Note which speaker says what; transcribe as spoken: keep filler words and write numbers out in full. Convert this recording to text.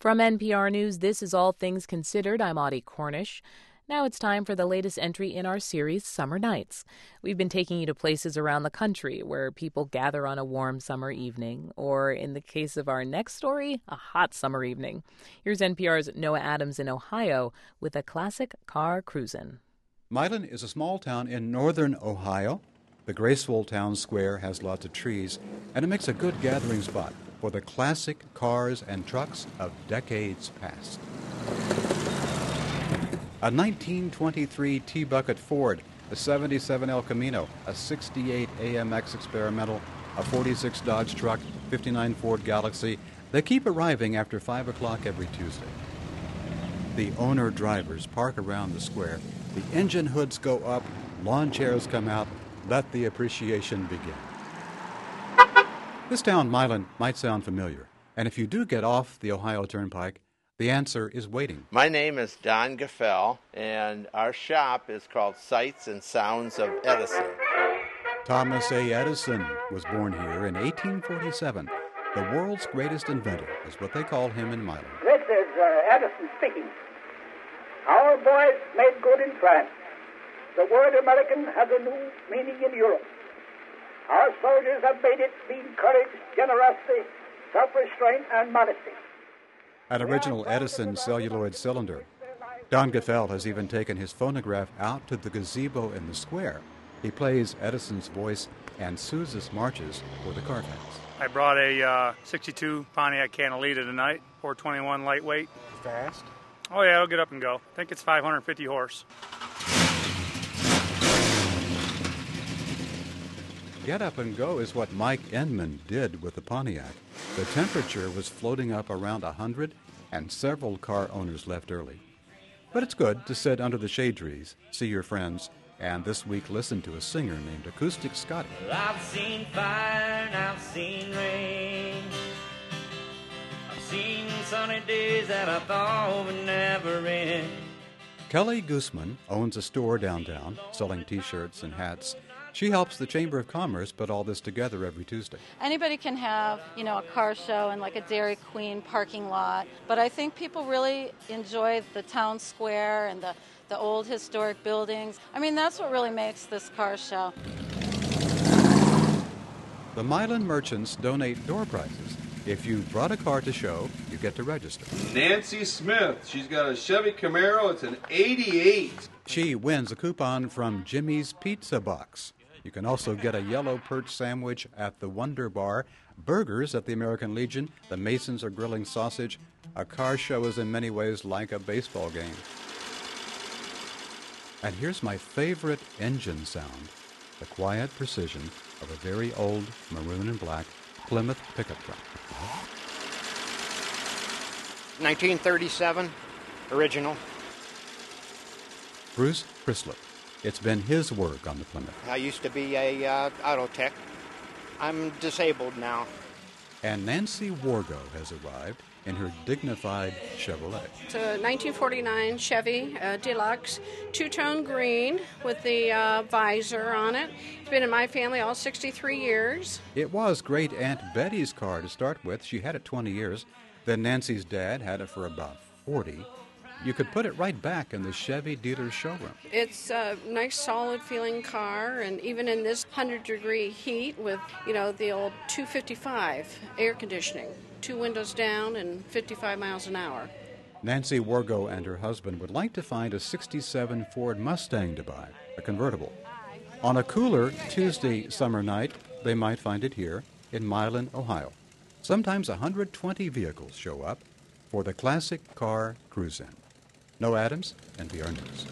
Speaker 1: From N P R News, this is All Things Considered. I'm Audie Cornish. Now it's time for the latest entry in our series, Summer Nights. We've been taking you to places around the country where people gather on a warm summer evening, or in the case of our next story, a hot summer evening. Here's N P R's Noah Adams in Ohio with a classic car cruisin'.
Speaker 2: Milan is a small town in northern Ohio. The graceful town square has lots of trees, and it makes a good gathering spot for the classic cars and trucks of decades past. A nineteen twenty-three T-Bucket Ford, a seventy-seven El Camino, a sixty-eight A M X Experimental, a forty-six Dodge truck, fifty-nine Ford Galaxy. They keep arriving after five o'clock every Tuesday. The owner-drivers park around the square. The engine hoods go up, lawn chairs come out. Let the appreciation begin. This town, Milan, might sound familiar, and if you do get off the Ohio Turnpike, the answer is waiting.
Speaker 3: My name is Don Gaffel, and our shop is called Sights and Sounds of Edison.
Speaker 2: Thomas A. Edison was born here in eighteen forty-seven. The world's greatest inventor is what they call him in Milan.
Speaker 4: This is uh, Edison speaking. Our boys made good in France. The word American has a new meaning in Europe. Our soldiers have made it mean courage, generosity, self-restraint, and modesty.
Speaker 2: An original Edison celluloid cylinder. Don Gaffel has even taken his phonograph out to the gazebo in the square. He plays Edison's voice and Sousa's marches for the car fans.
Speaker 5: I brought a uh, sixty-two Pontiac Catalina tonight, four twenty-one lightweight.
Speaker 2: Fast?
Speaker 5: Oh yeah, it'll get up and go. I think it's five hundred fifty horse.
Speaker 2: Get up and go is what Mike Enman did with the Pontiac. The temperature was floating up around one hundred, and several car owners left early. But it's good to sit under the shade trees, see your friends, and this week listen to a singer named Acoustic Scotty.
Speaker 6: Well, I've seen fire and I've seen rain. I've seen sunny days that I thought would never end.
Speaker 2: Kelly Guzman owns a store downtown selling T-shirts and hats. She helps the Chamber of Commerce put all this together every Tuesday.
Speaker 7: Anybody can have, you know, a car show in like a Dairy Queen parking lot, but I think people really enjoy the town square and the, the old historic buildings. I mean, that's what really makes this car show.
Speaker 2: The Milan merchants donate door prizes. If you brought a car to show, you get to register.
Speaker 8: Nancy Smith, she's got a Chevy Camaro, it's an eighty-eight.
Speaker 2: She wins a coupon from Jimmy's Pizza Box. You can also get a yellow perch sandwich at the Wonder Bar, burgers at the American Legion, the Masons are grilling sausage. A car show is in many ways like a baseball game. And here's my favorite engine sound, the quiet precision of a very old maroon and black Plymouth pickup truck.
Speaker 9: nineteen thirty-seven, original.
Speaker 2: Bruce Prislip. It's been his work on the Plymouth.
Speaker 9: I used to be a uh, auto tech. I'm disabled now.
Speaker 2: And Nancy Wargo has arrived in her dignified Chevrolet.
Speaker 10: It's a nineteen forty-nine Chevy uh, Deluxe, two-tone green with the uh, visor on it. It's been in my family all sixty-three years.
Speaker 2: It was great Aunt Betty's car to start with. She had it twenty years. Then Nancy's dad had it for about forty. You could put it right back in the Chevy dealer's showroom.
Speaker 10: It's a nice, solid-feeling car, and even in this one hundred degree heat with, you know, the old two fifty-five air conditioning, two windows down and fifty-five miles an hour.
Speaker 2: Nancy Wargo and her husband would like to find a sixty-seven Ford Mustang to buy, a convertible. On a cooler Tuesday summer night, they might find it here in Milan, Ohio. Sometimes one hundred twenty vehicles show up for the classic car cruise-in. Noah Adams, N P R News.